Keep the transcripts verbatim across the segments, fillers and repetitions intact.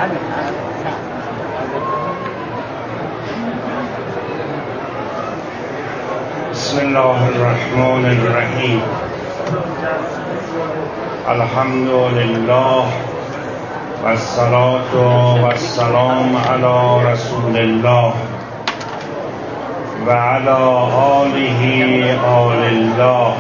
بسم الله الرحمن الرحیم. الحمد لله و الصلاة و السلام علی رسول الله و علی آله آل الله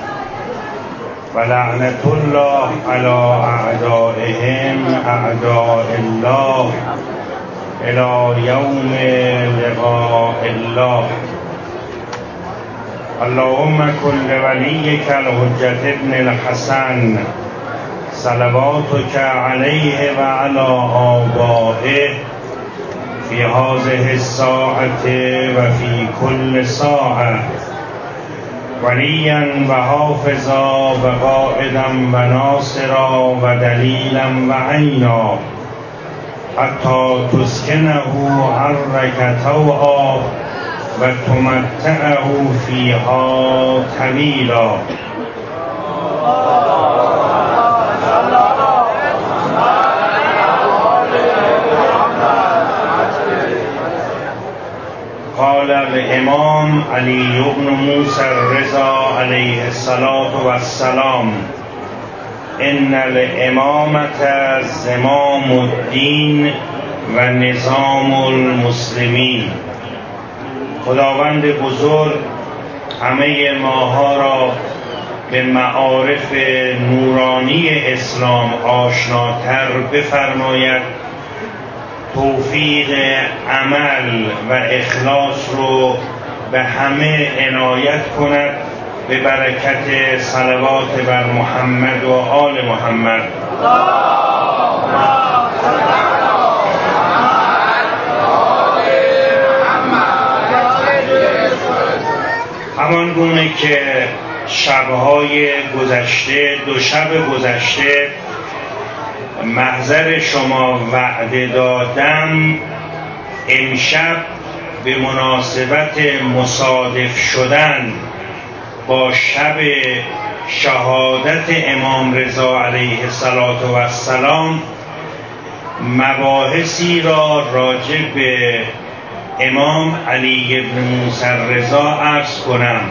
و لعنت الله علی اعدائهم اعداء الله الی یوم لقاء الله. اللهم کن لولیک الحجة ابن الحسن صلواتک علیه و علی آبائه فی هذه الساعة و فی کل ساعة ولیا و حافظا و قائدا و ناصرا و دلیلا و عینا حتی تسکنه عرک طوعا و تمتعه فیها طویلا. قال الامام علی بن موسی الرضا علیه الصلاة والسلام ان الامامة زمام الدین و نظام المسلمین. خداوند بزرگ همه ماها را به معارف نورانی اسلام آشناتر بفرماید، توفیق عمل و اخلاص رو به همه عنایت کند به برکت صلوات بر محمد و آل محمد. همان گونه که شبهای گذشته دو شب گذشته محضر شما وعده دادم، امشب به مناسبت مصادف شدن با شب شهادت امام رضا علیه السلام مباحثی را راجع به امام علی بن موسی الرضا عرض کنم.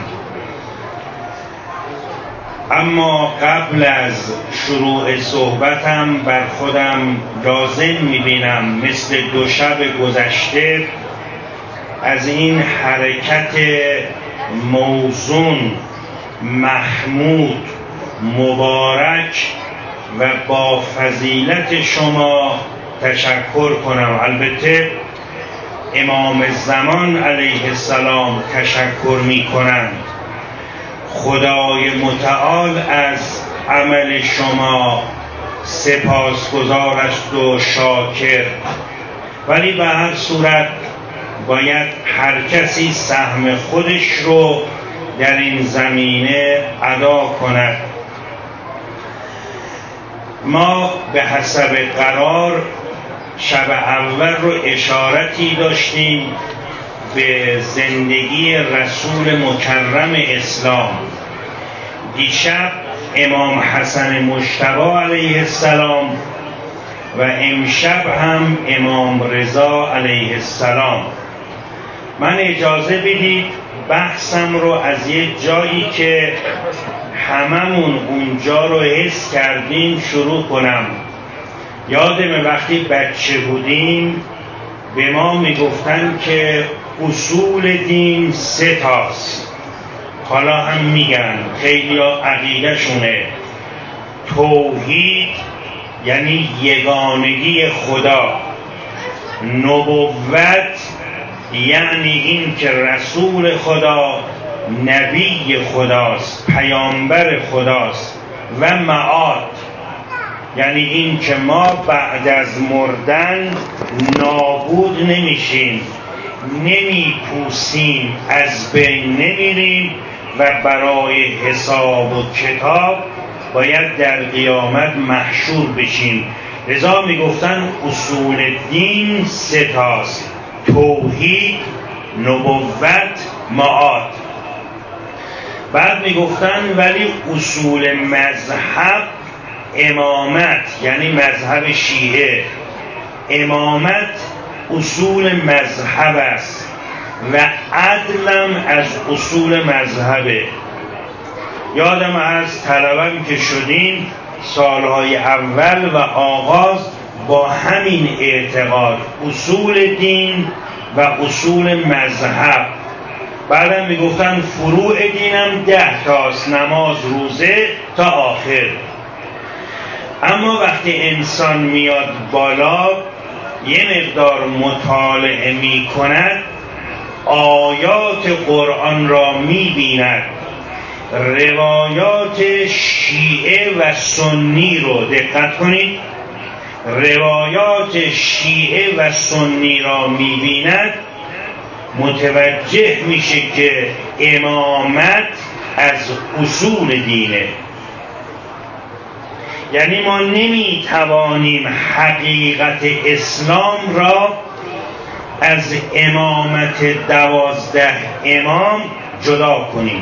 اما قبل از شروع صحبتم بر خودم لازم می‌بینم مثل دو شب گذشته از این حرکت موزون، محمود، مبارک و با فضیلت شما تشکر کنم. البته امام زمان علیه السلام تشکر می کنند. خدای متعال از عمل شما سپاسگزار است و شاکر، ولی به هر صورت باید هر کسی سهم خودش رو در این زمینه ادا کند. ما به حسب قرار شب اول رو اشارتی داشتیم به زندگی رسول مکرم اسلام. دیشب امام حسن مجتبی علیه السلام و امشب هم امام رضا علیه السلام. من اجازه بدید بحثم رو از یک جایی که هممون اونجا رو حس کردیم شروع کنم. یادم وقتی بچه بودیم به ما میگفتن که اصول دین سه تاست. حالا هم میگن، خیلی عقیده شونه. توحید یعنی یگانگی خدا، نبوت یعنی این که رسول خدا نبی خداست، پیامبر خداست، و معاد یعنی این که ما بعد از مردن نابود نمیشیم، نمیپوسیم، از بین نمیریم و برای حساب و کتاب باید در قیامت محشور بشیم. لذا میگفتن اصول دین سه تاست: توحید، نبوت، معاد. بعد میگفتن ولی اصول مذهب امامت، یعنی مذهب شیعه، امامت اصول مذهب است و عدلم از اصول مذهبه. یادم از طلبم که شدیم سالهای اول و آغاز با همین اعتقاد، اصول دین و اصول مذهب. بعدم میگفتن فروع دینم ده تاست، نماز، روزه تا آخر. اما وقتی انسان میاد بالا یه مقدار مطالعه می کند، آیات قرآن را می بیند، روایات شیعه و سنی رو دقت کنید، روایات شیعه و سنی را می بیند، متوجه میشه که امامت از اصول دینه. یعنی ما نمی توانیم حقیقت اسلام را از امامت دوازده امام جدا کنیم.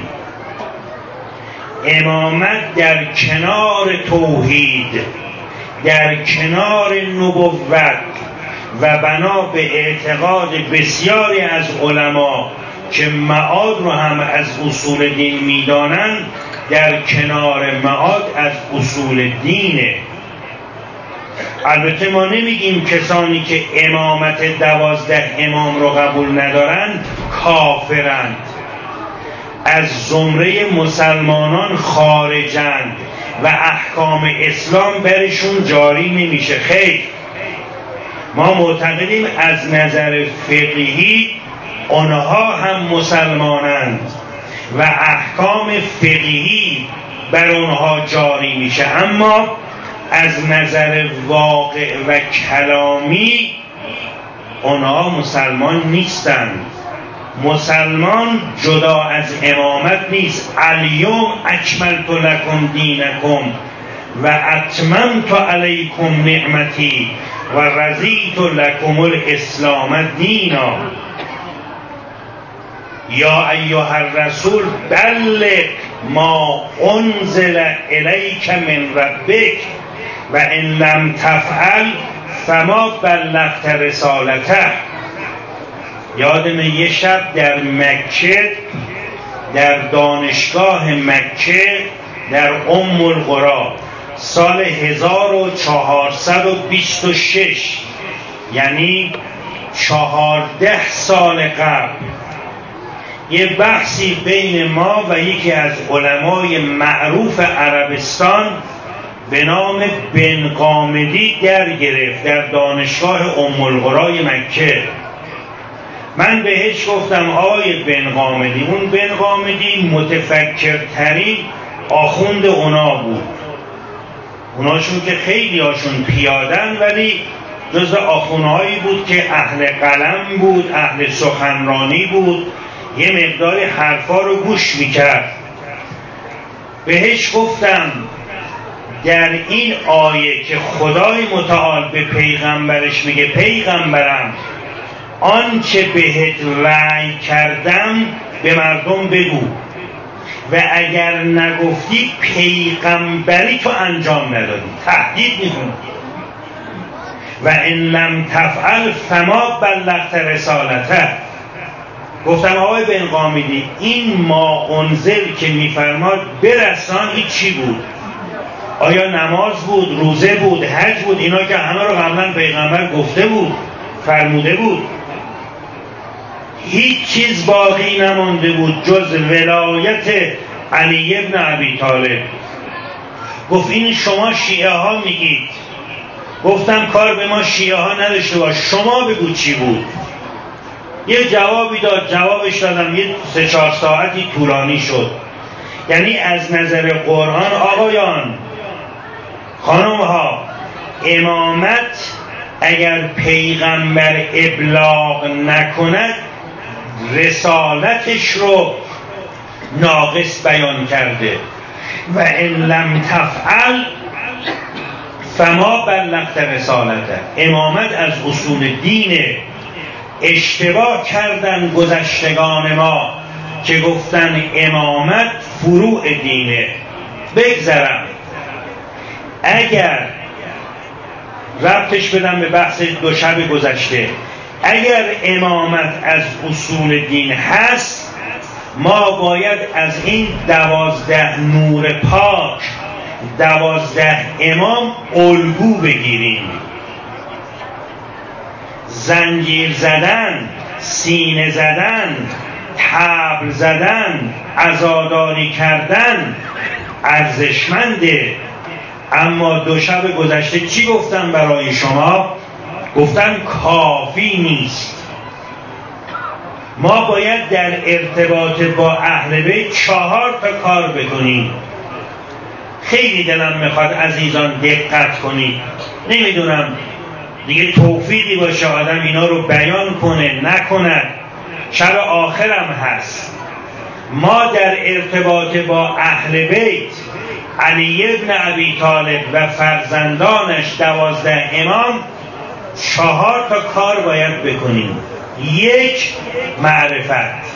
امامت در کنار توحید، در کنار نبوت و بنا به اعتقاد بسیاری از علما که معاد رو هم از اصول دین میدانند، در کنار معاد از اصول دینه. البته ما نمیگیم کسانی که امامت دوازده امام رو قبول ندارند کافرند، از زمره مسلمانان خارجند و احکام اسلام برشون جاری نمیشه. خیر، ما معتقدیم از نظر فقهی آنها هم مسلمانند و احکام فقهی بر آنها جاری میشه، اما از نظر واقع و کلامی آنها مسلمان نیستند. مسلمان جدا از امامت نیست. الیوم اکملت لکم دینکم و اتممت علیکم نعمتی و رضیت لکم الاسلام دینا. یا ایها الرسول بلغ ما انزل الیک من ربک و ان لم تفعل فما بلغت رسالته. یادم یه شب در مکه، در دانشگاه مکه در ام القری، سال هزار و چهارصد و بیست و شش، یعنی چهارده سال قبل، یه بحثی بین ما و یکی از علمای معروف عربستان به نام بن قامدی در گرفت در دانشگاه ام القری مکه. من بهش گفتم آقای بن قامدی، اون بن قامدی متفکرترین آخوند اونا بود، اوناشون که خیلی هاشون پیادن ولی جز آخوندهایی بود که اهل قلم بود، اهل سخنرانی بود، یه مقداری حرفا رو گوش میکرد. بهش گفتم در این آیه که خدای متعال به پیغمبرش میگه پیغمبرم آنچه بهت وحی کردم به مردم بگو و اگر نگفتی پیغمبری تو انجام ندادی، تهدید میکنی. و ان لم تفعل فما بلغت رسالته. گفتم آقای بن قامدی این ما انزل که میفرماد برسان این چی بود؟ آیا نماز بود، روزه بود، حج بود؟ اینا که همه رو قبلا پیغمبر گفته بود، فرموده بود. هیچ چیز باقی نمانده بود جز ولایت علی ابن ابی طالب. گفت این شما شیعه ها میگید. گفتم کار به ما شیعه ها نداشته باش، شما بگو چی بود. یه جوابی داد، جوابش دادم، یه سه چهار ساعتی طولانی شد. یعنی از نظر قرآن آقایان، خانم ها، امامت اگر پیغمبر ابلاغ نکند رسالتش رو ناقص بیان کرده. و ان لم تفعل فما بلغت رسالته. امامت از اصول دینه. اشتباه کردن گذشتگان ما که گفتن امامت فروع دینه. بگذرم، اگر ربطش بدم به بحث دو شب گذشته. اگر امامت از اصول دین هست، ما باید از این دوازده نور پاک، دوازده امام الگو بگیریم. زنجیر زدن، سینه زدن، طبل زدن، عزاداری کردن ارزشمنده، اما دو شب گذشته چی گفتم برای شما؟ گفتم کافی نیست. ما باید در ارتباط با اهل بیت چهار تا کار بکنیم. خیلی دلم میخواد عزیزان دقت کنید. نمیدونم دیگه توفیقی باشه آدم اینا رو بیان کنه نکند، شب آخرم هست. ما در ارتباط با اهل بیت، علی ابن ابی طالب و فرزندانش دوازده امام، چهار تا کار باید بکنیم. یک، معرفت.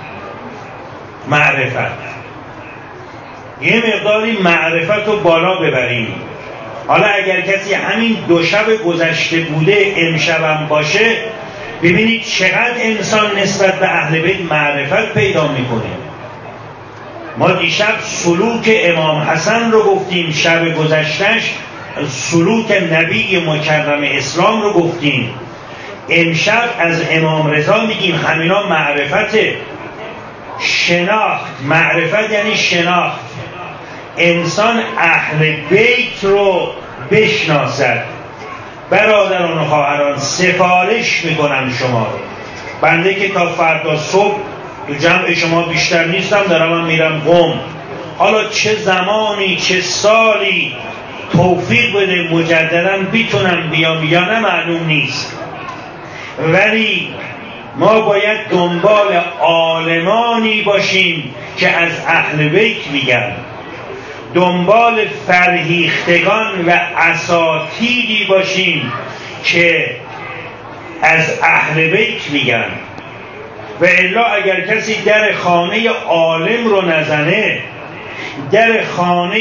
معرفت یه مقداری معرفت رو بالا ببریم. حالا اگر کسی همین دو شب گذشته بوده امشبم باشه، ببینید چقدر انسان نسبت به اهل بیت معرفت پیدا میکنه. ما دیشب سلوک امام حسن رو گفتیم، شب گذشتهش سلوک نبی مکرم اسلام رو گفتیم، امشب از امام رضا میگیم. همینا معرفته، شناخت. معرفت یعنی شناخت. انسان اهل بیت رو بشناسد. برادران و خواهران، سفارش میکنم شما رو. بنده که تا فردا صبح تو جمع شما بیشتر نیستم، دارم هم میرم قم. حالا چه زمانی چه سالی توفیق بده مجددا بیتونم بیام یا نه معلوم نیست، ولی ما باید دنبال عالمانی باشیم که از اهل بیت میگن، دنبال فرهیختگان و اساطیری باشیم که از اهل بیت میگن. و الا اگر کسی در خانه عالم رو نزنه، در خانه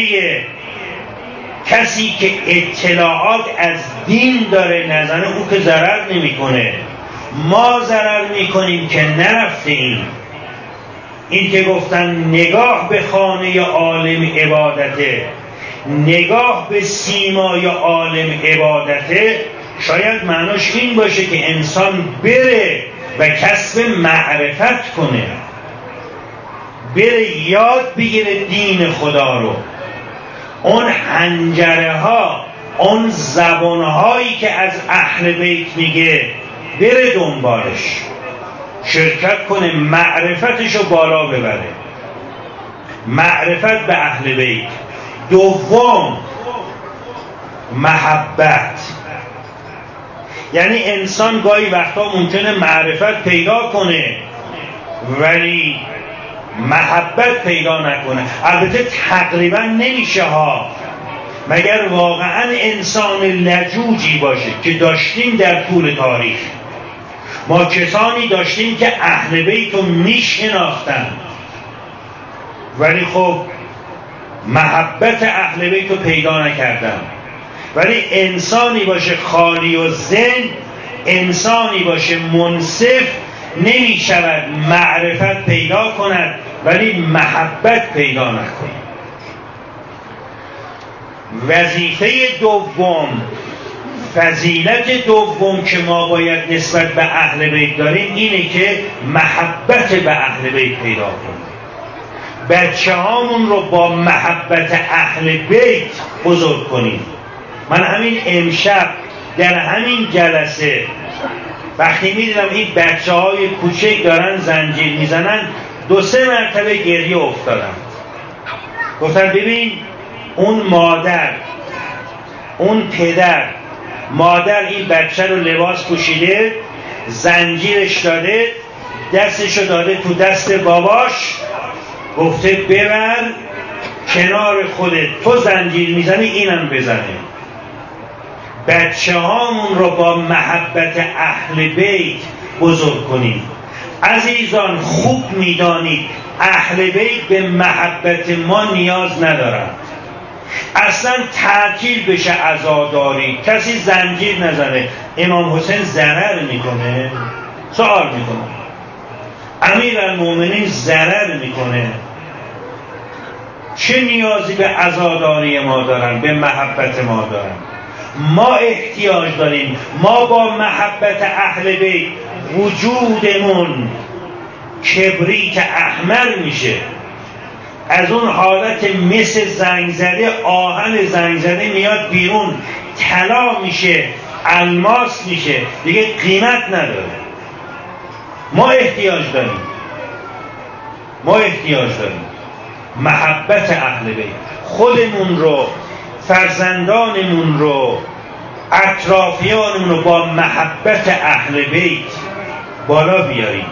کسی که اطلاعات از دین داره نزنه، او که ضرر نمیکنه. ما ضرر میکنیم که نرفتیم. این که گفتن نگاه به خانه عالم عبادته، نگاه به سیمای عالم عبادته، شاید معناش این باشه که انسان بره و کسب معرفت کنه، بره یاد بگیره دین خدا رو. اون حنجره ها، اون زبان هایی که از اهل بیت میگه، بره دنبالش، شرکت کنه، معرفتش رو بالا ببره. معرفت به اهل بیت. دوم، محبت. یعنی انسان گاهی وقتا ممکنه معرفت پیدا کنه ولی محبت پیدا نکنه. البته تقریبا نمیشه ها، مگر واقعا انسان لجوجی باشه که داشتیم در طول تاریخ. ما کسانی داشتیم که اهل بیت رو میشناختن ولی خب محبت اهل بیت رو پیدا نکردن. ولی انسانی باشه خالی و ذهن، انسانی باشه منصف، نمی شود معرفت پیدا کند ولی محبت پیدا نکند. وظیفه دوم، فضیلت دوم که ما باید نسبت به اهل بیت داریم اینه که محبت به اهل بیت پیدا کنیم. بچه هامون رو با محبت اهل بیت بزرگ کنیم. من همین امشب در همین جلسه وقتی میدیدم این بچه های کوچک دارن زنجیر میزنن، دو سه مرتبه گریه افتادم. گفتم ببین اون مادر، اون پدر، مادر این بچه رو لباس پوشیده، زنجیرش داده، دستشو داده تو دست باباش، گفته ببر کنار خودت، تو زنجیر میزنی اینم بزنه. بچه هامون رو با محبت اهل بیت بزرگ کنیم. عزیزان خوب میدانید اهل بیت به محبت ما نیاز ندارند. اصلا تعطیل بشه عزاداری، کسی زنجیر نزنه. امام حسین ضرر میکنه؟ سوال میکنه. امیرالمومنین ضرر میکنه؟ چه نیازی به عزاداری ما دارن، به محبت ما دارن؟ ما احتیاج داریم ما با محبت اهل بیت وجودمون کبریت احمر میشه، از اون حالت مثل زنگ زده، آهن زنگ زده میاد بیرون، طلا میشه، الماس میشه، دیگه قیمت نداره. ما احتیاج داریم ما احتیاج داریم محبت اهل بیت، خودمون رو، فرزندانمون رو، اطرافیانمون رو با محبت اهل بیت بالا بیاریم.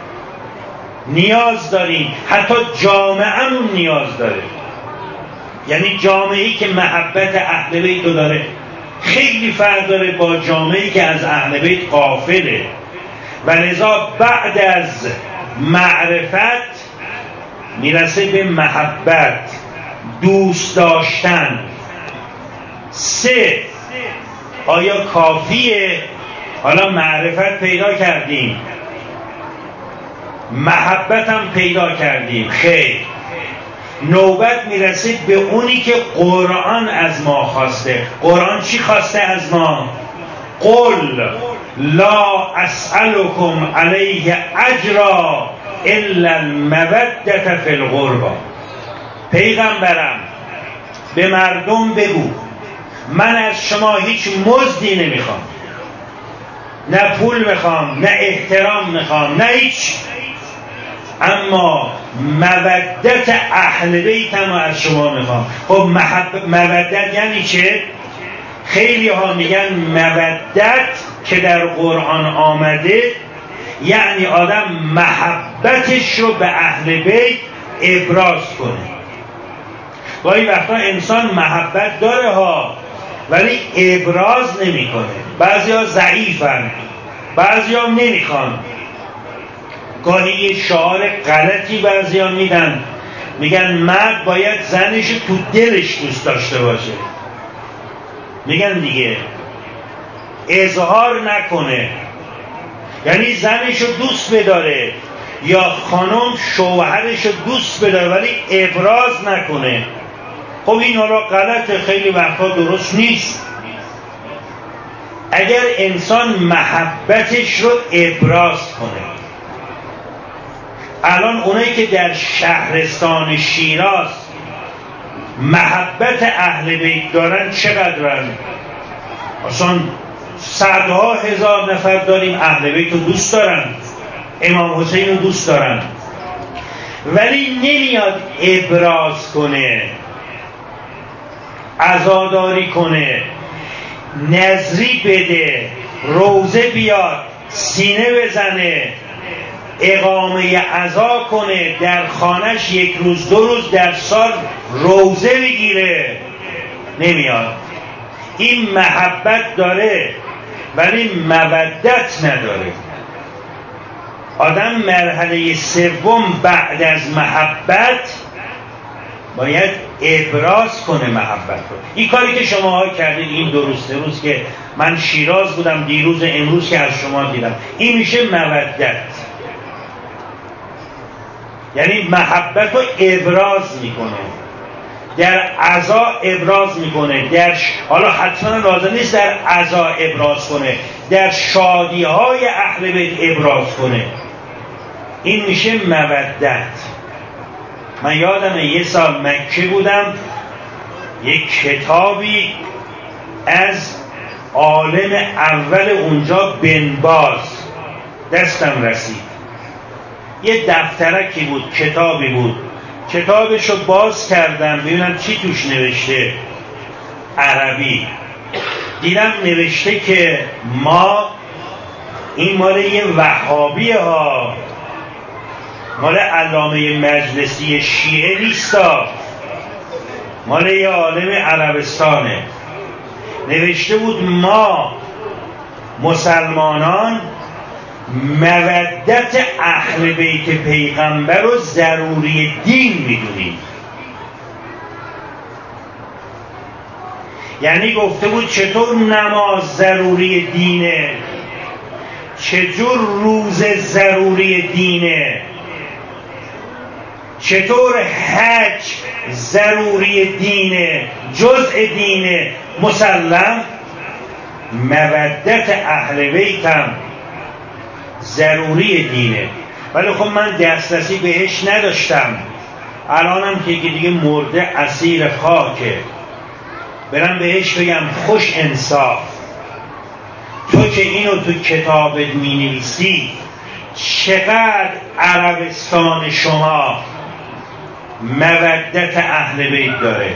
نیاز داریم، حتی جامعه‌مون نیاز داره. یعنی جامعه‌ای که محبت اهل بیت رو داره خیلی فرق داره با جامعه‌ای که از اهل بیت غافله. و لذا بعد از معرفت میرسه به محبت، دوست داشتن. سه، آیا کافیه؟ حالا معرفت پیدا کردیم، محبت هم پیدا کردیم، خیر، نوبت میرسه به اونی که قرآن از ما خواسته. قرآن چی خواسته از ما؟ قل لا اسألكم علیه اجرا الا المودة فی القربى. پیغمبرم به مردم بگو من از شما هیچ مزدی نمیخوام، نه پول میخوام، نه احترام میخوام، نه هیچ، اما مودت اهل بیتم از شما میخوام. خب مودت یعنی چه؟ خیلی ها میگن مودت که در قرآن آمده یعنی آدم محبتش رو به اهل بیت ابراز کنه. گاهی وقتا انسان محبت داره ها ولی ابراز نمیکنه. بعضیا ضعیفن، بعضیا نمیخوان. گاهی یه شعار غلطی بعضیا میدن، میگن مرد باید زنش تو دلش دوست داشته باشه. میگن دیگه اظهار نکنه، یعنی زنش رو دوست بداره یا خانم شوهرش رو دوست بداره ولی ابراز نکنه. خب این حالا غلطه، خیلی وقتا درست نیست. اگر انسان محبتش رو ابراز کنه، الان اونایی که در شهرستان شیراز محبت اهل بیت دارن چقدرن؟ اصلا صدها هزار نفر داریم اهل بیت رو دوست دارن، امام حسین رو دوست دارن، ولی نمیاد ابراز کنه، عزاداری کنه، نذری بده، روزه بیاد، سینه بزنه، اقامه عزا کنه، در خانش یک روز دو روز در سال روزه بگیره، نمیاد. این محبت داره ولی مودت نداره. آدم مرحله سوم بعد از محبت باید ابراز کنه محبت رو. این کاری که شما ها کردید این دو روز سه روز که من شیراز بودم، دیروز امروز که از شما دیدم، این میشه مودت. یعنی محبت رو ابراز میکنه، در عزا ابراز میکنه، در ش... حالا حتما لازم نیست در عزا ابراز کنه، در شادی های اهل بیت ابراز کنه. این میشه مودت. من یادمه یه سال مکه بودم، یک کتابی از عالم اول اونجا بن باز دستم رسید. یه دفترکی بود، کتابی بود، کتابشو باز کردم ببینم چی توش نوشته، عربی. دیدم نوشته که ما این مال یه وهابیه ها، مال علامه مجلسی شیعه نیستا، مال یه عالم عربستانه. نوشته بود ما مسلمانان مودت اهل بیت پیغمبر رو ضروری دین میدونیم. یعنی گفته بود چطور نماز ضروری دینه، چطور روزه ضروری دینه، چطور حج ضروری دینه، جزء دینه مسلم. مودت اهل بیتم ضروری دینه. ولی خب من دسترسی بهش نداشتم، الانم که دیگه مرده اسیر خاکه، برم بهش بگم خوش انصاف، تو که اینو تو کتابت می نویسی چقدر عربستان شما مودت اهل بیت داره.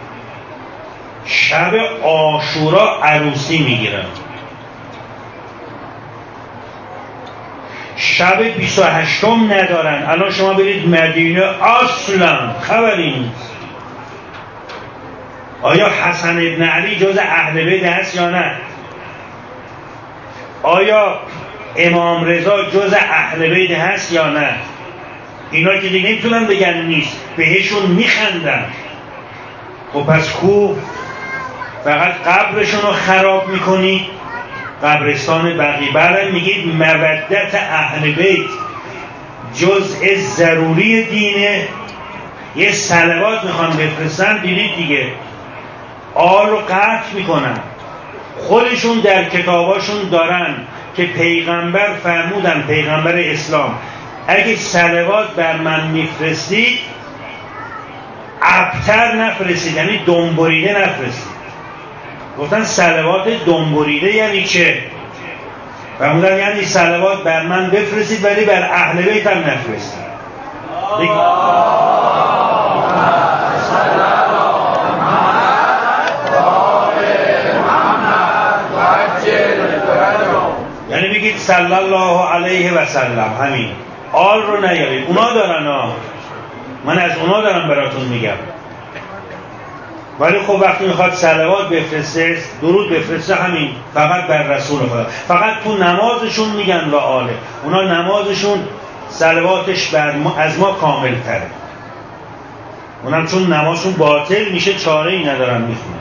شب عاشورا عروسی میگیرن، شب بیست و هشتم ندارن. الان شما برید مدینه اصلا خبری نیست. آیا حسن ابن علی جز اهل بیت هست یا نه؟ آیا امام رضا جز اهل بیت هست یا نه؟ اینا که دیگه نمیتونن بگن نیست، بهشون میخندن. خب پس کو؟ فقط قبرشون رو خراب میکنید. قبرستان بقیع میگید مودت اهل بیت جزء ضروری دینه. یه صلوات میخوان بفرستن، دیدید دیگه آل رو قطع میکنن. خودشون در کتاباشون دارن که پیغمبر فرمودن، پیغمبر اسلام، اگه صلوات بر من میفرستید ابتر نفرستید، یعنی دنبریده نفرستید. گفتن صلوات دنبریده یعنی چه؟ فرمودن یعنی صلوات بر من بفرستید ولی بر اهل بیت هم نفرستید. یعنی بگید صلی الله علیه و سلم، همین. آل رو نیارید، اونا دارن ها، من از اونا دارم براتون میگم. ولی خب وقتی میخواد صلوات بفرسته، درود بفرسته، همین فقط بر رسول خدا. فقط تو نمازشون میگن و آله، اونا نمازشون صلواتش بر ما از ما کامل تره. اونم چون نمازشون باطل میشه چاره ای ندارن میخونن.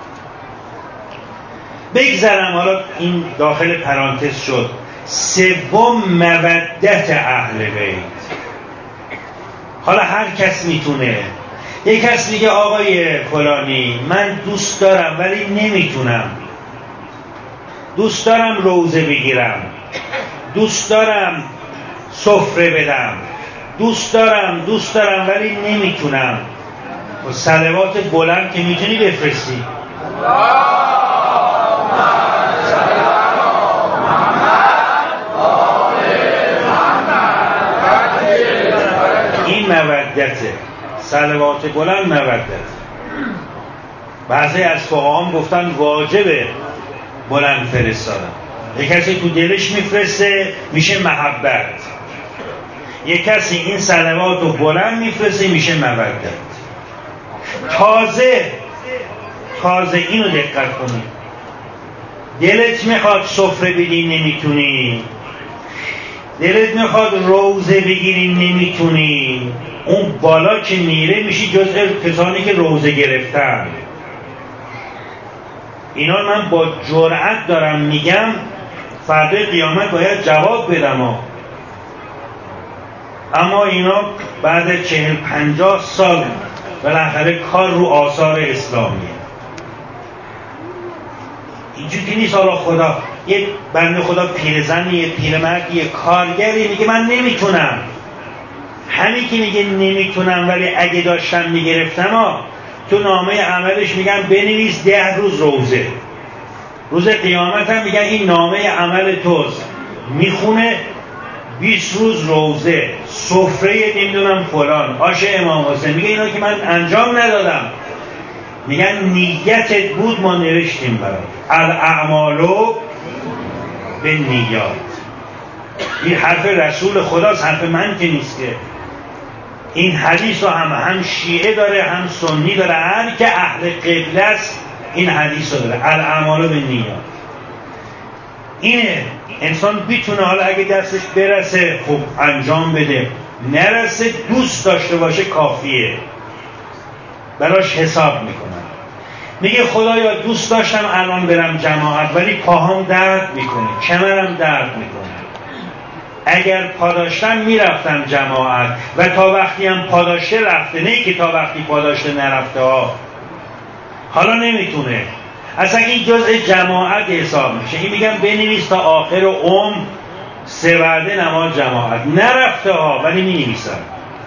بگذرم، حالا این داخل پرانتز شد. سوم مودت اهل بیت. حالا هر کس میتونه. یک کس میگه آقای فلانی من دوست دارم ولی نمیتونم، دوست دارم روزه بگیرم، دوست دارم سفره بدم، دوست دارم دوست دارم ولی نمیتونم. و صلوات بلند که میتونی بفرستی. این مودته، صلوات بلند مودت. بعضی از فقهاء گفتن واجبه بلند فرستادن. یک کسی تو دلش میفرسته میشه محبت، یک کسی این صلوات رو بلند میفرسته میشه مودت. تازه تازه اینو دقت کنید، دلت میخواد سفره بدی نمیتونی، دلت میخواد روزه بگیری نمیتونی، اون بالا که میره میشی جزء کسانی که روزه گرفتن. اینا من با جرأت دارم میگم، فردا قیامت باید جواب بدم ها. اما اینا بعد چهل پنجاه سال بالاخره کار رو آثار اسلامیه. اینجوری که نیست حالا خدا یه بنده خدا پیرزنی، یه پیرمردی، یه کارگری میگه من نمیتونم. همین که میگه نمیتونم ولی اگه داشتم میگرفتم ها، تو نامه عملش میگن بنویس ده روز روزه. روز قیامت هم میگن این نامه عمل توست، میخونه بیست روز روزه، سفره نمیدونم فلان، آش امام حسین. میگه اینا که من انجام ندادم. میگن نیتت بود ما نوشتیم برات، الاعمالو به نیات. این حرف رسول خداست، حرف من که نیست که. این حدیث رو هم هم شیعه داره هم سنی داره، هر که اهل قبله است این حدیث رو داره، الاعمالو به نیات. اینه انسان بیتونه حالا اگه دستش برسه خب انجام بده، نرسه دوست داشته باشه کافیه، براش حساب میکنن. میگه خدایا دوست داشتم الان برم جماعت ولی پاهام درد میکنه، کمرم درد میکنه. اگر پا داشتم میرفتم جماعت و تا وقتی هم پا داشته رفته، نه که تا وقتی پا داشته نرفته ها. حالا نمیتونه، اصلا این جزء جماعت حساب میشه. این میگم بنویس تا آخر عمر سه وعده نماز جماعت، نرفته ها ولی مینویسن.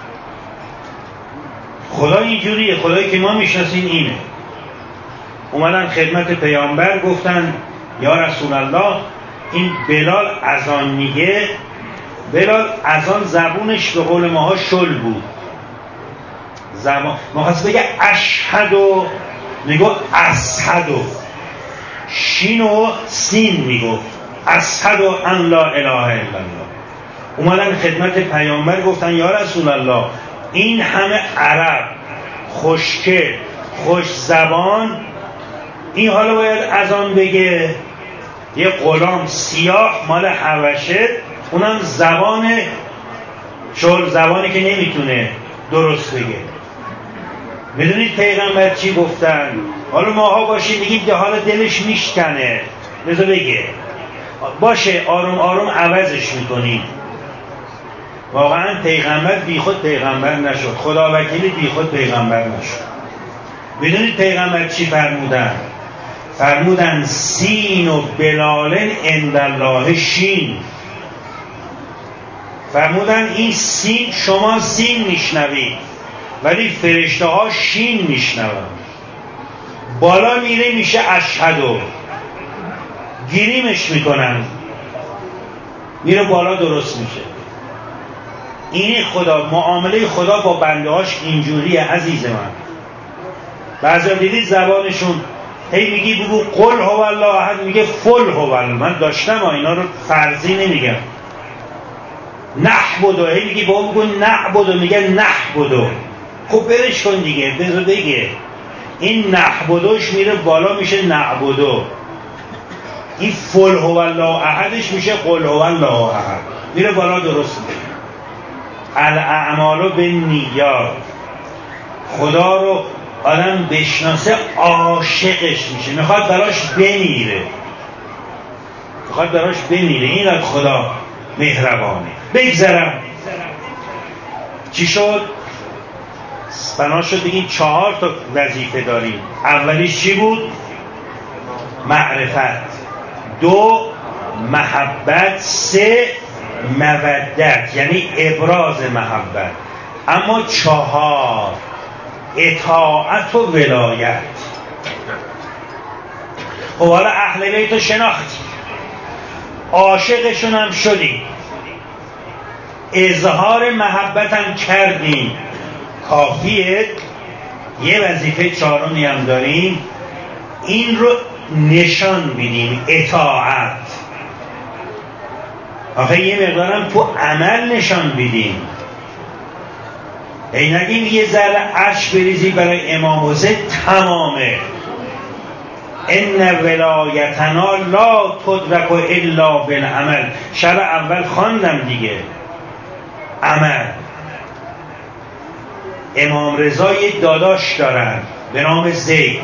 خدا اینجوریه، خدایی که ما میشناسیم اینه. اومدن خدمت پیامبر گفتن یا رسول الله این بلال اذان میگه. بلال اذان زبونش به قول ماها شل بود، زبان مخواست بگه اشهد و میگو اشهد و شین و سین میگو اشهد ان لا اله الا الله. اومدن خدمت پیامبر گفتن یا رسول الله این همه عرب خوشکه خوش زبان این حالا باید اذان بگه؟ یه غلام سیاه مال حبشه، اونم زبان شل زبانی که نمیتونه درست بگه. میدونید پیغمبر چی گفتن؟ حالا ماها باشیم میگیم که حالا دلش میشکنه بذار بگه، باشه آروم آروم عوضش میکنیم. واقعا پیغمبر بی خود پیغمبر نشد، خدا وکیلی بی خود پیغمبر نشد. میدونید پیغمبر چی فرمودن؟ فرمودن سین و بلال عند الله شین. فرمودن این سین، شما سین میشنوید ولی فرشته ها شین میشنون. بالا میره میشه اشهدو، گیریمش میکنن میره بالا درست میشه. اینه خدا، معامله خدا با بنده هاش اینجوریه عزیز من. بعضی دیدید زبانشون هی میگی بگو قل هو الله احد، میگه فل هو الله. من داشتم اینا رو فرضی نمیگم. نحبدو هی میگی با بگو نحبدو، میگه نحبدو. خب برش کن دیگه، بذار بگه. این نحبدوش میره بالا میشه نعبدو، این فل هو الله احدش میشه قل هو الله احد، میره بالا درست میشه. الاعمال بالنیات. خدا رو آدم بشناسه عاشقش میشه، میخواد براش بمیره، میخواد براش بمیره. اینقدر خدا مهربانه. بگذرم چی شد؟ بنا شد بگیم چهار تا وظیفه داریم. اولیش چی بود؟ معرفت. دو محبت. سه مودت یعنی ابراز محبت. اما چهار اطاعت و ولایت. خب حالا اهل بیت رو شناختی، عاشقشون هم شدیم، اظهار محبت هم کردیم، کافیه. یه وظیفه چهارمی هم داریم، این رو نشان بدیم، اطاعت. آخه یه مقدارم تو عمل نشان بدیم. ای نگیم یه ذره اشک بریزی برای امام حسین تمامه. ان ولایتنا لا تدرک الا بالعمل. شب اول خواندم دیگه، عمل. امام رضا یه داداش دارن به نام زید.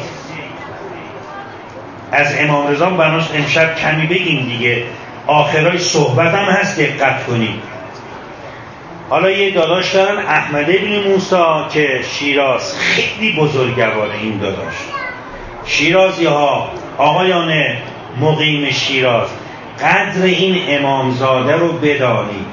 از امام رضا بناش امشب کمی بگیم دیگه، آخرای صحبت هم هست، دقت کنید. حالا یه داداش دارن احمد ابن موسی که شیراز، خیلی بزرگواره این داداش. شیرازی ها، آقایان مقیم شیراز، قدر این امامزاده رو بدانید.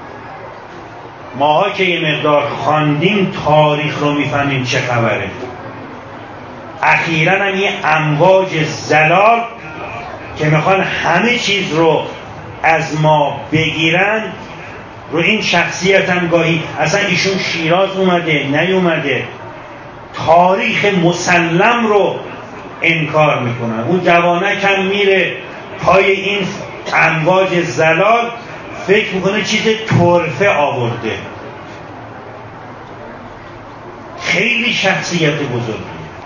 ماها که یه مقدار خواندیم تاریخ رو میفهمیم چه خبره. اخیراً هم یه امواج زلال که میخوان همه چیز رو از ما بگیرن رو این شخصیت هم گاهی اصلا ایشون شیراز اومده نیومده، تاریخ مسلم رو انکار میکنن. اون جوانک هم میره پای این امواج زلال، فکر میکنه چیز طرفه آورده. خیلی شخصیت بزرگی.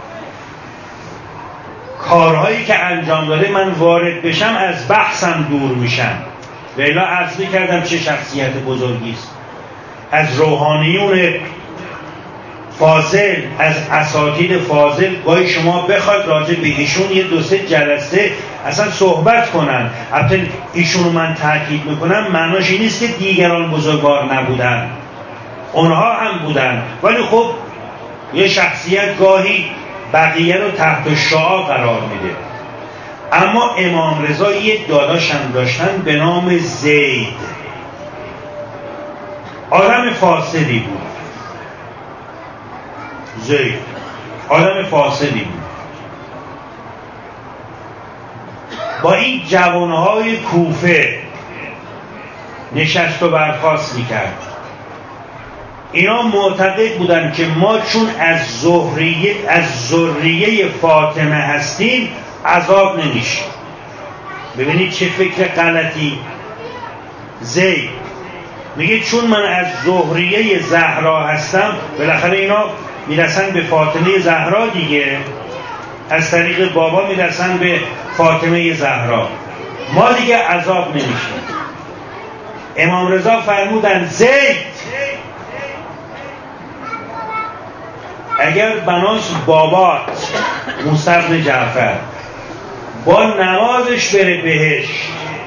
کارهایی که انجام داده من وارد بشم از بحثم دور میشم. ولی عرض میکردم چه شخصیت بزرگی است. از روحانیون فاضل از اساتید فاضل گاهی شما بخواید راجع به ایشون یه دو سه جلسه اصلا صحبت کنن. البته ایشون رو من تاکید میکنم معناش این نیست که دیگران بزرگوار نبودن، اونها هم بودن، ولی خب یه شخصیت گاهی بقیه رو تحت شعاع قرار میده. اما امام رضا یه داداش هم داشتن به نام زید. آدم فاسدی بود زید، آدم فاسدی بود. با این جوانهای کوفه نشست و برخاست میکرد. اینا معتقد بودن که ما چون از ذریه از ذریه فاطمه هستیم عذاب نمیشه. ببینید چه فکر غلطی. زید میگه چون من از ذریه زهرا هستم، بالاخره اینا میرسن به فاطمه زهرا دیگه، از طریق بابا میرسن به فاطمه زهرا، ما دیگه عذاب نمیشه. امام رضا فرمودن زید اگر بناس بابات موسی بن جعفر با نمازش بره بهشت،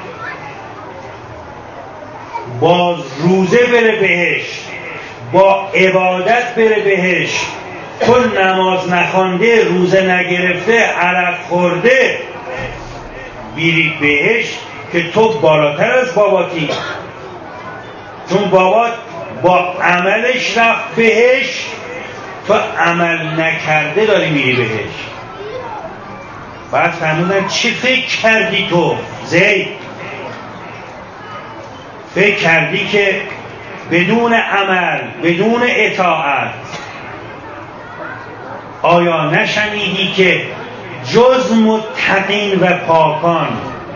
با روزه بره بهشت، با عبادت بره بهشت، تو نماز نخوانده، روزه نگرفته، عرق خورده بیری بهشت، که تو بالاتر از باباتی، چون بابات با عملش رفت بهشت، تو عمل نکرده داری میری بهشت. بعد فرمودن چی فکر کردی تو زید؟ فکر کردی که بدون عمل، بدون اطاعت، آیا نشنیدی که جز متقین و پاکان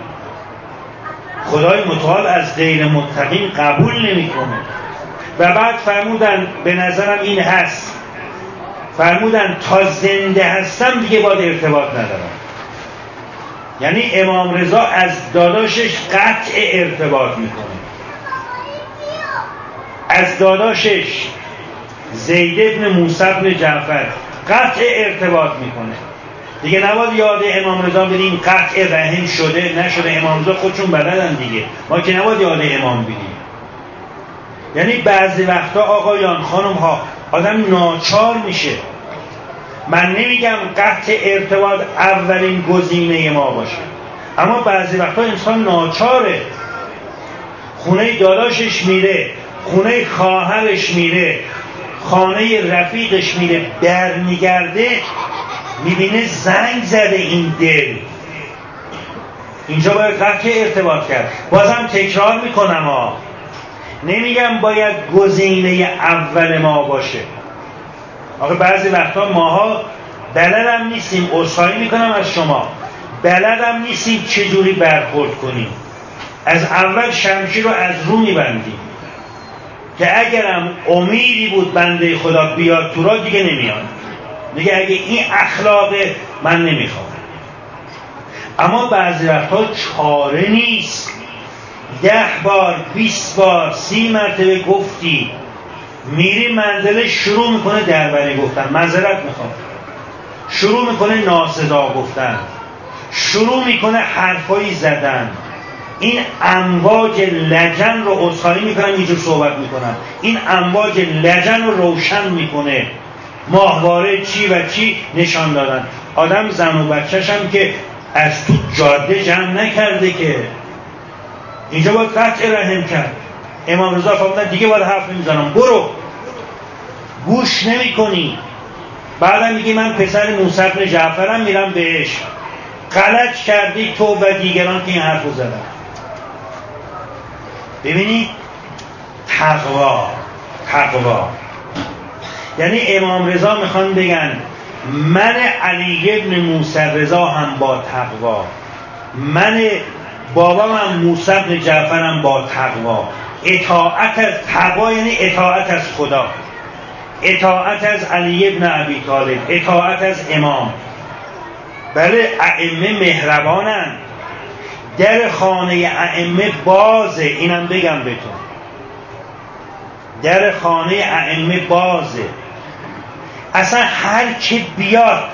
خدای متعال از غیر متقین قبول نمیکنه؟ و بعد فرمودن به نظرم این هست، فرمودن تا زنده هستم دیگه باید ارتباط ندارم. یعنی امام رضا از داداشش قطع ارتباط میکنه، از داداشش زید بن موسی بن جعفر قطع ارتباط میکنه دیگه. نباید یاد امام رضا بدیم قطع رحم شده نشده، امام رضا خودشون بلدن دیگه، ما که نباید یاد امام بدیم. یعنی بعضی وقتا آقایان خانم ها آدم ناچار میشه. من نمیگم قطع ارتباط اولین گزینه ما باشه، اما بعضی وقتا انسان ناچاره. خونه داداشش میره، خونه خواهرش میره، خانه رفیقش میره، برمیگرده میبینه زنگ زده این دل، اینجا باید قطع ارتباط کرد. بازم تکرار میکنم ها، نمیگم باید گزینه اول ما باشه. آخه بعضی وقتا ماها بلدم نیستیم، عذرخواهی میکنم از شما، بلدم نیستیم چجوری برخورد کنیم. از اول شمشیر رو از رو میبندیم که اگرم امیدی بود بنده خدا بیاد تو را دیگه نمیاد، دیگه اگه این اخلاق من نمیخوام. اما بعضی وقتا چاره نیست. ده بار بیست بار سی مرتبه گفتی، میری منزله شروع میکنه دربری گفتن، معذرت میخوام، شروع میکنه ناسزا گفتن، شروع میکنه حرفایی زدن. این امواج لجن رو عذرخواهی میکنم اینجور صحبت میکنم، این امواج لجن رو روشن میکنه. ماهواره چی و چی نشان دادن. آدم زن و بچه‌ش هم که از تو جاده جمع نکرده که، اینجا باید قطع رحم کرد. امام رضا فرمودن دیگه باید حرف نمیزنم، برو، گوش نمی کنی. بعدم میگی من پسر موسی بن جعفرم میرم بهش. غلط کردی تو و دیگران که این حرف رو زدن. ببینید تقوا، تقوا یعنی امام رضا میخوان بگن من علی ابن موسی رضا هم با تقوا، من بابا من موسی بن جعفرم با تقوا. اطاعت از تقوا یعنی اطاعت از خدا، اطاعت از علی ابن ابی طالب، اطاعت از امام. بله ائمه مهربانن، در خانه ائمه بازه، اینم بگم بهتون، در خانه ائمه بازه. اصلا هر که بیاد،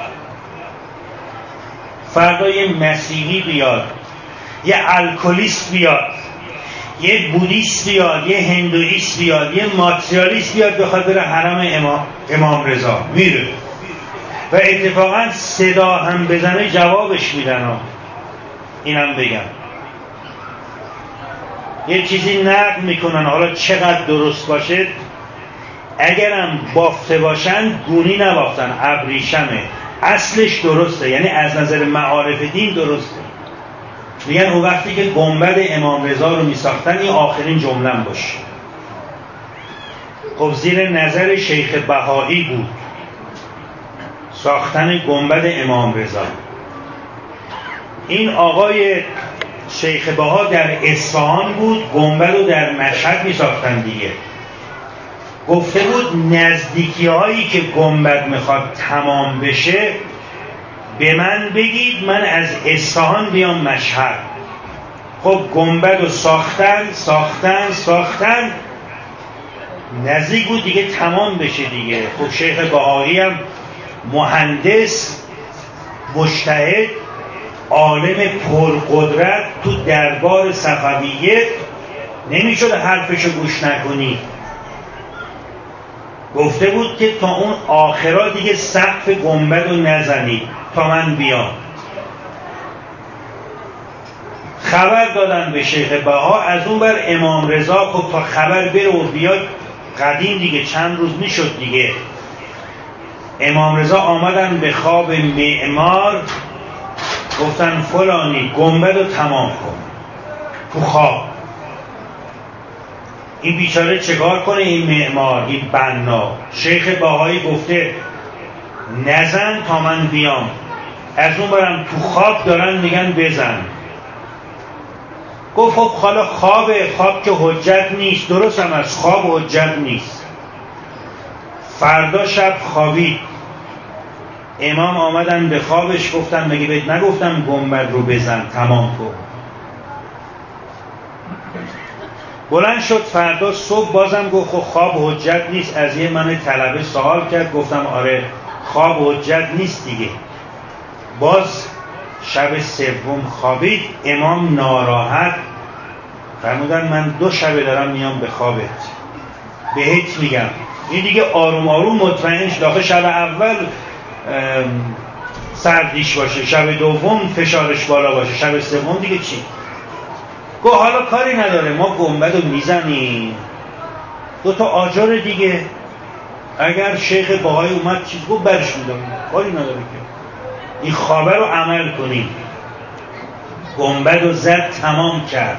فردا یه مسیحی بیاد، یه الکلیست بیاد، یه بودیست بیاد، یه هندویست بیاد، یه ماتریالیست بیاد بخواد بره حرم امام, امام رضا، میره و اتفاقا صدا هم بزنه جوابش میدن ها. اینم بگم یه چیزی نقل میکنن، حالا چقدر درست باشه، اگرم بافته باشن گونی نبافتن، ابریشمه، اصلش درسته، یعنی از نظر معارف دین درسته. میگن اون وقتی که گنبد امام رضا رو میساختن این آخرین جمله‌ام باشه. خب زیر نظر شیخ بهایی بود ساختن گنبد امام رضا. این آقای شیخ بها در اصفهان بود، گنبد رو در مشهد میساختن دیگه. گفته بود نزدیکی هایی که گنبد میخواد تمام بشه به من بگید، من از اصفهان بیام مشهد. خب گنبد رو ساختن ساختن ساختن نزدیک بود دیگه تمام بشه دیگه. خب شیخ بهایی هم مهندس، مجتهد، عالم پرقدرت، تو دربار صفویه نمیشد حرفشو گوش نکنی. گفته بود که تا اون آخرا دیگه سقف گنبد رو نزنید تا من بیام. خبر دادن به شیخ بها، از اون بر امام رضا خب تا خبر بره و بیاد قدیم دیگه چند روز میشد دیگه. امام رضا آمدن به خواب معمار، گفتن فلانی گنبد رو تمام کن. تو خواب این بیچاره چکار کنه؟ این معمار، این بنا. شیخ بهایی گفته نزن تا من بیام. از اون برم تو خواب دارن میگن بزن. گفت خب حالا خوابه، خواب که حجت نیست. درست هم از خواب حجت نیست. فردا شب خوابید، امام آمدن به خوابش گفتن مگه بهت نگفتم گنبد رو بزن تمام کن؟ بلند شد فردا صبح بازم گفت خب خواب حجت نیست. از یه من طلبه سوال کرد، گفتم آره خواب حجت نیست دیگه. باز شب سوم خوابید، امام ناراحت فرمودن من دو شبه دارم میام به خوابت، بهت میگم. این دیگه آروم آروم مطمئنش داخل شب اول سردیش باشه، شب دوم فشارش بالا باشه، شب سوم دیگه چی؟ گو حالا کاری نداره، ما گنبد رو میزنیم، دو تا آجر دیگه، اگر شیخ بهایی اومد چیز گفت برش میدم، کاری نداره که این خوابه رو عمل کنیم. گنبد رو زد تمام کرد.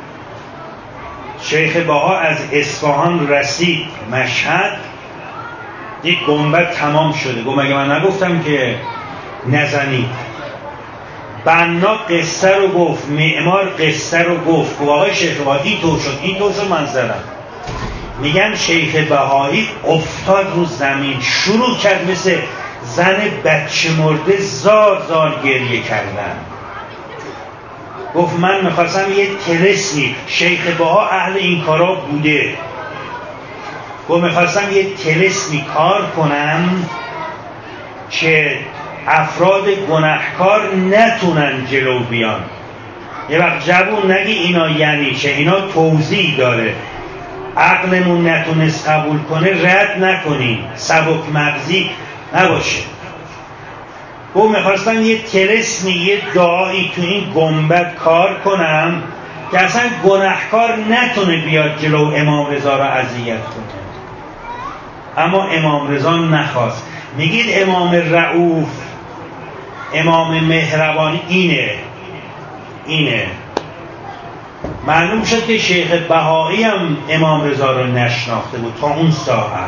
شیخ بها از اصفهان رسید مشهد، یک گنبد تمام شده. گفت مگه من نگفتم که نزنید؟ بنا قصه رو گفت، معمار قصه رو گفت. گفت آقای شیخ بهایی این طور شد این طور شد من زدم. میگن شیخ بهایی افتاد رو زمین، شروع کرد مثل زن بچه مرده زار زار گریه کردن. گفت من میخواستم یه تلسمی، شیخ بها اهل این کارا بوده، گفت میخواستم یه تلسمی کار کنم که افراد گناهکار نتونن جلو بیان. یه وقت جوون نگی اینا یعنی چه، اینا توضیح داره، عقلمون نتونست قبول کنه رد نکنیم، سبک مغزی نباشه. گفت میخواستم یه تلسمی، یه دعایی تو این گنبد کار کنم که اصلا گناهکار نتونه بیاد جلو امام رضا را اذیت کنه. اما امام رضا نخواست. میگید امام رؤوف، امام مهربانی اینه اینه معلوم شد که شیخ بهایی هم امام رضا رو نشناخته بود تا اون ساعت.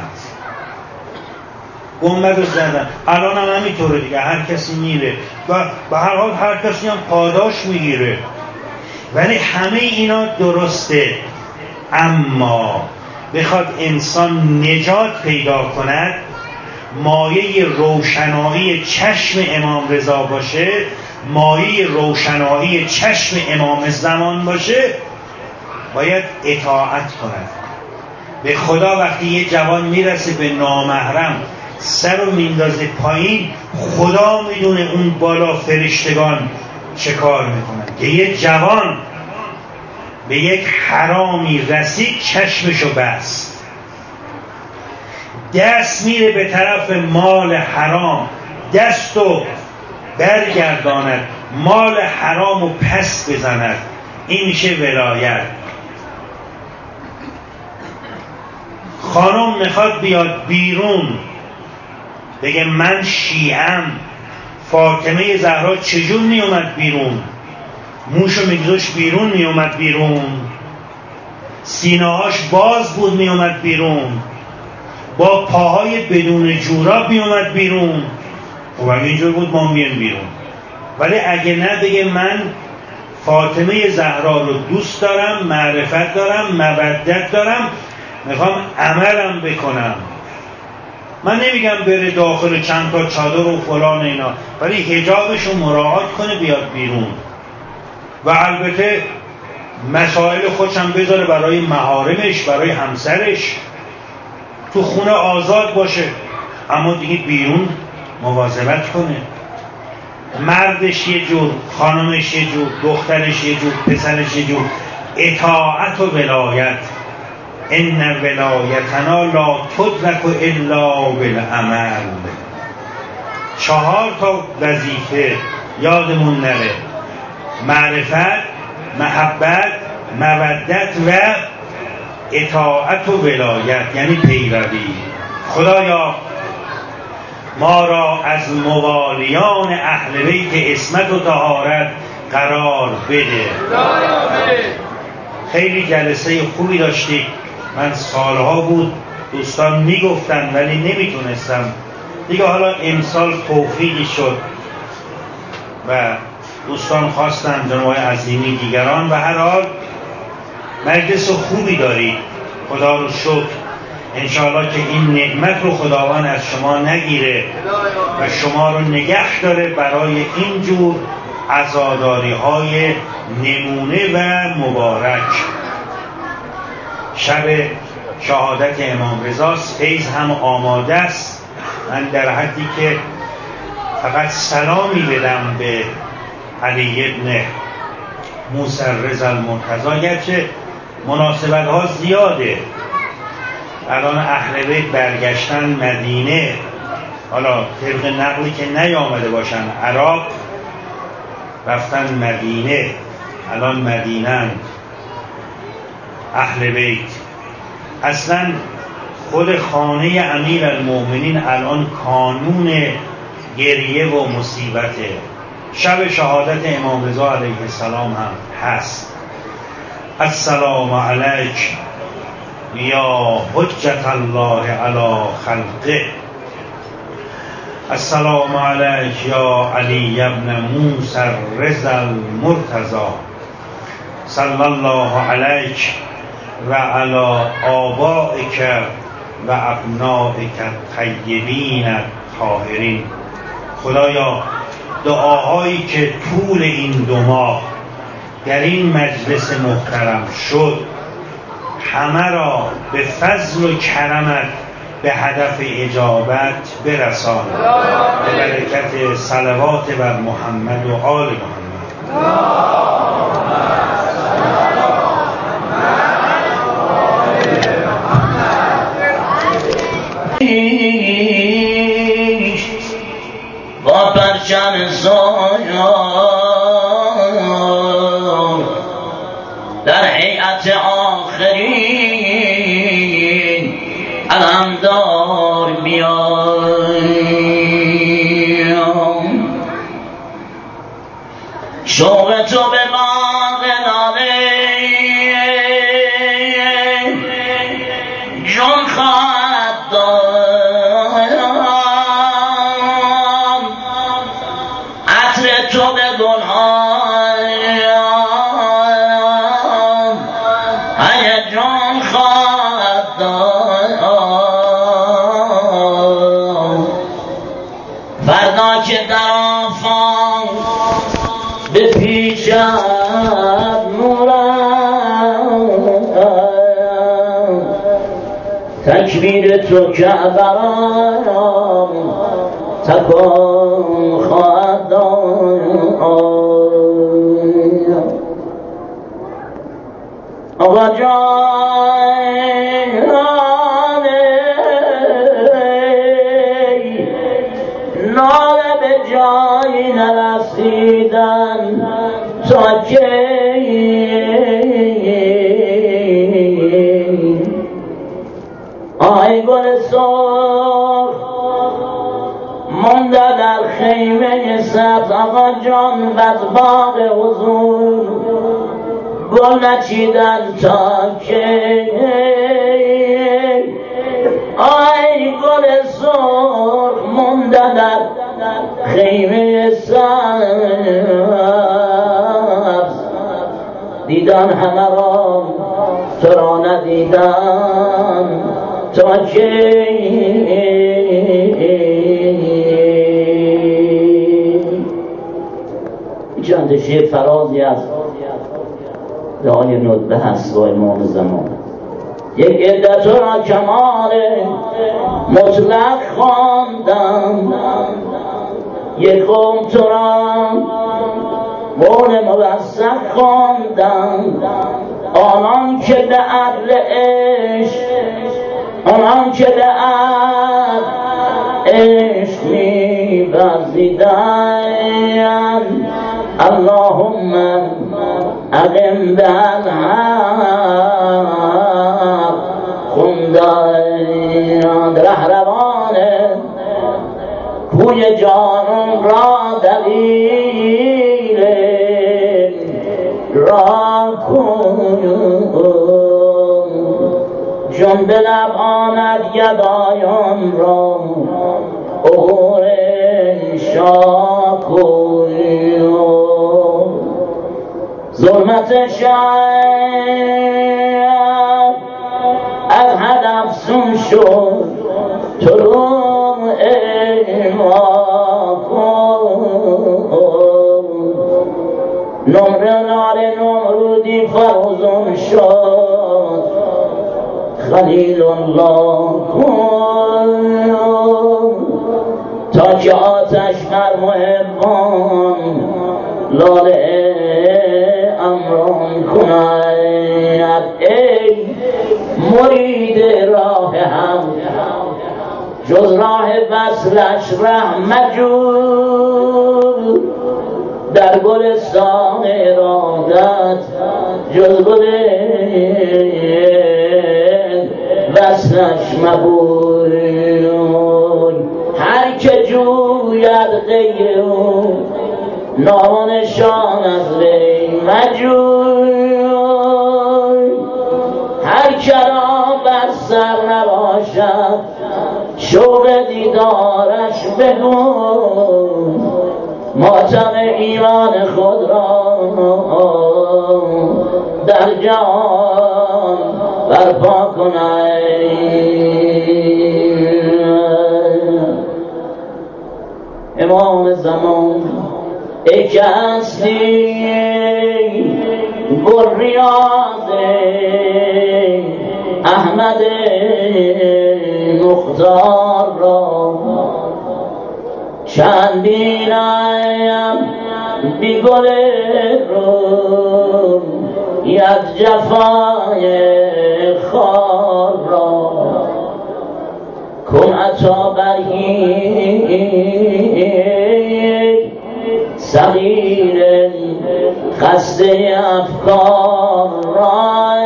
گنبد رو زدن. الان هم همینطوره دیگه، هر کسی میره و به هر حال هر کسی هم پاداش میگیره. ولی همه اینا درسته، اما بخواد انسان نجات پیدا کند، مایه روشنایی چشم امام رضا باشه، مایه روشنایی چشم امام زمان باشه، باید اطاعت کند به خدا. وقتی یه جوان میرسه به نامحرم سر رو میندازه پایین، خدا میدونه اون بالا فرشتگان چه کار میکنن. که یه جوان به یک حرامی رسید، چشمشو بست، دست میره به طرف مال حرام، دستو برگرداند، مال حرامو پس بزند. این میشه ولایت. خانم میخواد بیاد بیرون بگه من شیعم، فاطمه زهرا چجور میومد بیرون؟ موشو میگذاشت بیرون میومد بیرون، سینه‌هاش باز بود میومد بیرون، با پاهای بدون جوراب میومد بیرون. خب اگه اینجور بود ما میان بیرون. ولی اگه نه بگه من فاطمه زهرا رو دوست دارم، معرفت دارم، مودت دارم، میخوام عملم بکنم. من نمیگم بره داخل چند تا چادر و فلان اینا، ولی حجابش رو مراعات کنه بیاد بیرون. و البته مسائل خودشم بذاره برای محارمش، برای همسرش، تو خونه آزاد باشه، اما دیگه بیرون مواظبت کنه. مردش یه جور، خانمش یه جور، دخترش یه جور، پسرش یه جور. اطاعت و ولایت. ان ولایتنا لا تدرک الا بالعمل. چهار تا وظیفه یادمون نره: معرفت، محبت، مودت و اطاعت و ولایت، یعنی پیروی. خدایا ما را از موالیان اهل بیت عصمت و طهارت قرار بده. خیلی جلسه خوبی داشتید. من سالها بود دوستان میگفتن ولی نمیتونستم دیگه. حالا امسال توفیقی شد و دوستان خواستن، جناب عظیمی دیگران. و هر حال مجلس خوبی دارید، خدا رو شکر. انشاءالله که این نعمت رو خداوند از شما نگیره و شما رو نگه داره برای اینجور عزاداری های نمونه و مبارک. شب شهادت امام رضا فیض هم آماده است. من در حدی که فقط سلامی بدم به علی ابن موسی رضا المرتضی، گرچه مناسبت ها زیاده. الان اهل بیت برگشتن مدینه، حالا طبق نقلی که نیامده باشن عراق، رفتن مدینه، الان مدینه اهل بیت. اصلا خود خانه امیر المؤمنین الان کانون گریه و مصیبته. شب شهادت امام رضا علیه السلام هم هست. السلام علیک یا حجت الله علی خلقه. السلام علیک یا علی ابن موسی رضا المرتضی. صلی الله علیک و علی آبائک و ابنائک الطیبین الطاهرین. خدایا دعاهایی که طول این دو ماه در این مجلس محترم شد، همه را به فضل و کرمت به هدف اجابت برسان، به برکت صلوات بر محمد و آل محمد. با پرچم سایه در هیئت آخرین علمدار میام. شوق تو به باغ لاله جان خواهد داد، عطر تو به گلهایان هیجان خواهد داد. فردا که در آفاق بپیچد نورم، تک تکبیر تو که برام تکان خواهد داد. آقا جان ناله به جایی نرسیدن تا که آی گل سرخ مانده در خیمه سبز. آقا جان بدباغ حضور گل نچیدن تا که آی گل سرخ مانده در خیمه سبز. دیدن همه را تو را ندیدن تا که چند شعر فرازی از دعای ندبه هست با امام زمان. یک عده تو را کمال مطلق خواندم، یک قوم تو را مون موثق خواندم. آنان که به عدل عشق آنان که به عدل عشق می ورزیدن اللهم اقم بالحق خوندن. رهروان کوی جانان را دلیل را کن. جان به لب آمد گدایان را عبور شاه کن. ظلمت شب از حد افزون شد طلوع ما کن. نمره نار نمرودی فروزون شد خلیل الله کن. تا که آتش بر محبان لاله امران کند. ای مرید راه هم جز راه وصلش ره مجو. در گلستان ارادت جز گل وصلش مبوی. هر که جوید غیر او نامشان از وی مجوی. هر که را بر سر نباشد شوق دیدارش بگو. ماتم ایمان خود را در جان برپا کنید. امام زمان ای که هستی بریاض احمد مختار را چند بینم بی گل رو ید جفای خار را کن عطا بر هیچ صغیر خسته افکار را.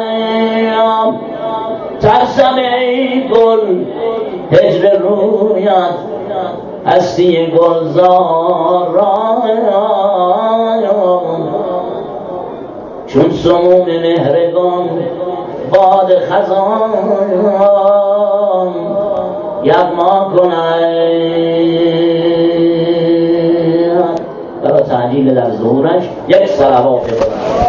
ترسم ای گل هجر رویت هستی گلزار را. چون سموم مهرگان باد خزان یغما کند. برای تعجیل در ظهورش یک صلوات